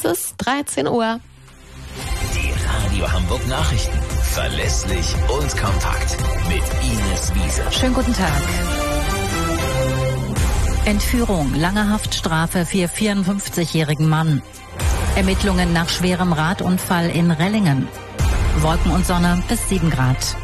ist 13 Uhr. Die Radio Hamburg Nachrichten. Verlässlich und kompakt. Mit Ines Wiese. Schönen guten Tag. Entführung, lange Haftstrafe für 54-jährigen Mann. Ermittlungen nach schwerem Radunfall in Rellingen. Wolken und Sonne bis 7 Grad.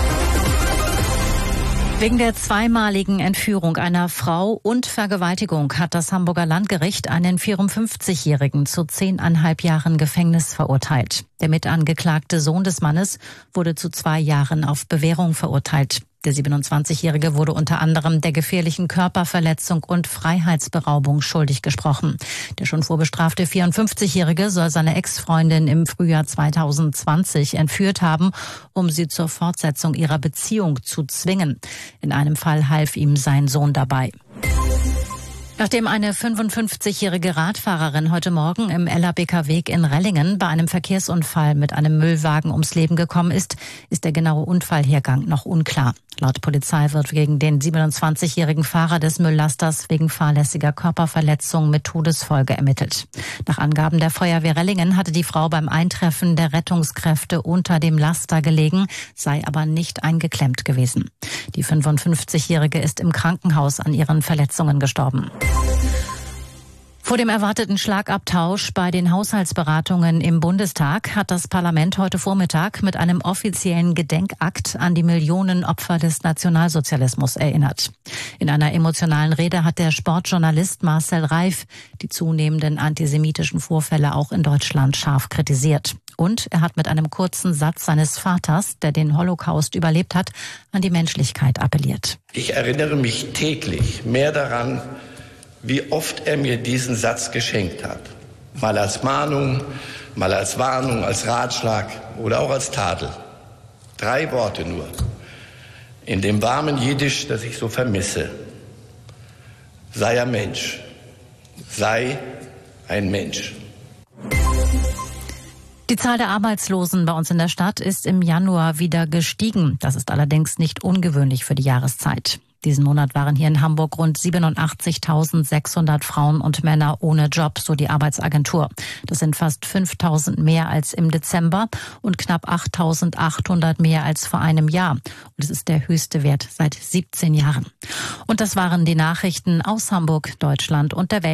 Wegen der zweimaligen Entführung einer Frau und Vergewaltigung hat das Hamburger Landgericht einen 54-Jährigen zu 10,5 Jahren Gefängnis verurteilt. Der mitangeklagte Sohn des Mannes wurde zu 2 Jahren auf Bewährung verurteilt. Der 27-Jährige wurde unter anderem der gefährlichen Körperverletzung und Freiheitsberaubung schuldig gesprochen. Der schon vorbestrafte 54-Jährige soll seine Ex-Freundin im Frühjahr 2020 entführt haben, um sie zur Fortsetzung ihrer Beziehung zu zwingen. In einem Fall half ihm sein Sohn dabei. Nachdem eine 55-jährige Radfahrerin heute Morgen im LABK-Weg in Rellingen bei einem Verkehrsunfall mit einem Müllwagen ums Leben gekommen ist, ist der genaue Unfallhergang noch unklar. Laut Polizei wird gegen den 27-jährigen Fahrer des Mülllasters wegen fahrlässiger Körperverletzung mit Todesfolge ermittelt. Nach Angaben der Feuerwehr Rellingen hatte die Frau beim Eintreffen der Rettungskräfte unter dem Laster gelegen, sei aber nicht eingeklemmt gewesen. Die 55-jährige ist im Krankenhaus an ihren Verletzungen gestorben. Vor dem erwarteten Schlagabtausch bei den Haushaltsberatungen im Bundestag hat das Parlament heute Vormittag mit einem offiziellen Gedenkakt an die Millionen Opfer des Nationalsozialismus erinnert. In einer emotionalen Rede hat der Sportjournalist Marcel Reif die zunehmenden antisemitischen Vorfälle auch in Deutschland scharf kritisiert. Und er hat mit einem kurzen Satz seines Vaters, der den Holocaust überlebt hat, an die Menschlichkeit appelliert. Ich erinnere mich täglich mehr daran, wie oft er mir diesen Satz geschenkt hat. Mal als Mahnung, mal als Warnung, als Ratschlag oder auch als Tadel. 3 Worte nur. In dem warmen Jiddisch, das ich so vermisse. Sei ein Mensch. Sei ein Mensch. Die Zahl der Arbeitslosen bei uns in der Stadt ist im Januar wieder gestiegen. Das ist allerdings nicht ungewöhnlich für die Jahreszeit. Diesen Monat waren hier in Hamburg rund 87.600 Frauen und Männer ohne Job, so die Arbeitsagentur. Das sind fast 5.000 mehr als im Dezember und knapp 8.800 mehr als vor einem Jahr. Und es ist der höchste Wert seit 17 Jahren. Und das waren die Nachrichten aus Hamburg, Deutschland und der Welt.